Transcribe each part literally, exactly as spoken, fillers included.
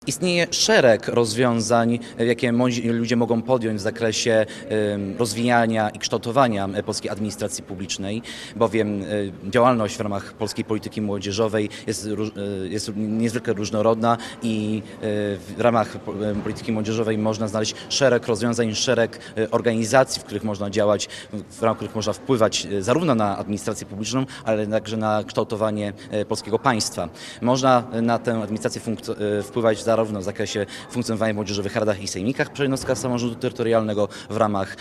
Istnieje szereg rozwiązań, jakie ludzie mogą podjąć w zakresie rozwijania i kształtowania polskiej administracji publicznej, bowiem działalność w ramach polskiej polityki młodzieżowej jest, jest niezwykle różnorodna i w ramach polityki młodzieżowej można znaleźć szereg rozwiązań, szereg organizacji, w których można działać, w ramach których można wpływać zarówno na administrację publiczną, ale także na kształtowanie polskiego państwa. Można na tę administrację wpływać zarówno w zakresie funkcjonowania w młodzieżowych radach i sejmikach przy jednostkach samorządu terytorialnego w ramach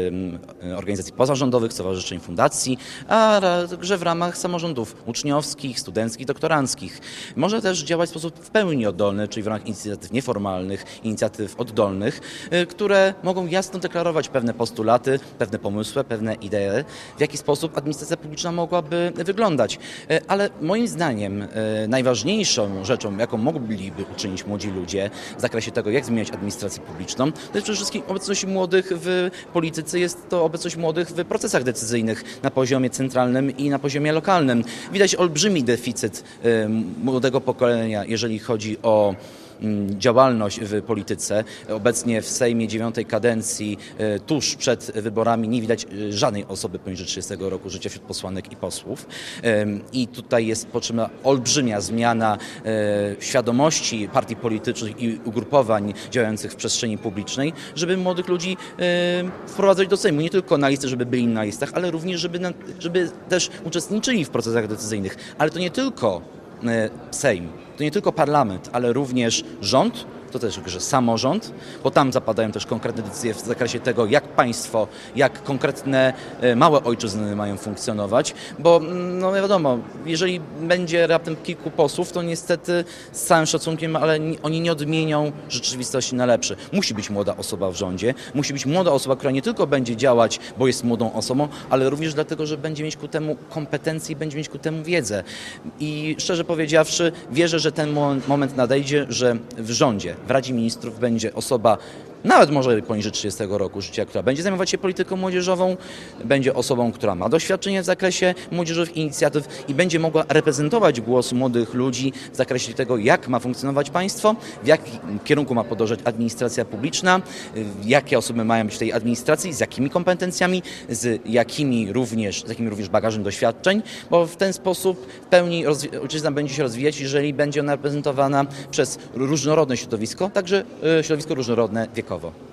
y, organizacji pozarządowych, stowarzyszeń, fundacji, a także w ramach samorządów uczniowskich, studenckich, doktoranckich. Można też działać w sposób w pełni oddolny, czyli w ramach inicjatyw nieformalnych, inicjatyw oddolnych, y, które mogą jasno deklarować pewne postulaty, pewne pomysły, pewne idee, w jaki sposób administracja publiczna mogłaby wyglądać. Y, ale moim zdaniem y, najważniejszą rzeczą, jaką mogliby uczynić młodzi ludzie w zakresie tego, jak zmieniać administrację publiczną, to jest przede wszystkim obecność młodych w polityce, jest to obecność młodych w procesach decyzyjnych na poziomie centralnym i na poziomie lokalnym. Widać olbrzymi deficyt młodego pokolenia, jeżeli chodzi o działalność w polityce. Obecnie w Sejmie dziewiątej kadencji, tuż przed wyborami, nie widać żadnej osoby poniżej trzydziestego roku życia wśród posłanek i posłów. I tutaj jest potrzebna olbrzymia zmiana świadomości partii politycznych i ugrupowań działających w przestrzeni publicznej, żeby młodych ludzi wprowadzać do Sejmu. Nie tylko na listy, żeby byli na listach, ale również, żeby, na, żeby też uczestniczyli w procesach decyzyjnych. Ale to nie tylko Sejm, to nie tylko parlament, ale również rząd, to też że samorząd, bo tam zapadają też konkretne decyzje w zakresie tego, jak państwo, jak konkretne małe ojczyzny mają funkcjonować, bo no wiadomo, jeżeli będzie raptem kilku posłów, to niestety z całym szacunkiem, ale oni nie odmienią rzeczywistości na lepsze. Musi być młoda osoba w rządzie, musi być młoda osoba, która nie tylko będzie działać, bo jest młodą osobą, ale również dlatego, że będzie mieć ku temu kompetencje i będzie mieć ku temu wiedzę. I szczerze powiedziawszy, wierzę, że ten moment nadejdzie, że w rządzie, w Radzie Ministrów będzie osoba, nawet może poniżej trzydziestego roku życia, która będzie zajmować się polityką młodzieżową, będzie osobą, która ma doświadczenie w zakresie młodzieżowych inicjatyw i będzie mogła reprezentować głos młodych ludzi w zakresie tego, jak ma funkcjonować państwo, w jakim kierunku ma podążać administracja publiczna, jakie osoby mają być w tej administracji, z jakimi kompetencjami, z jakimi również, z jakim również bagażem doświadczeń, bo w ten sposób w pełni ojczyzna będzie się rozwijać, jeżeli będzie ona reprezentowana przez różnorodne środowisko, także środowisko różnorodne wiekowo.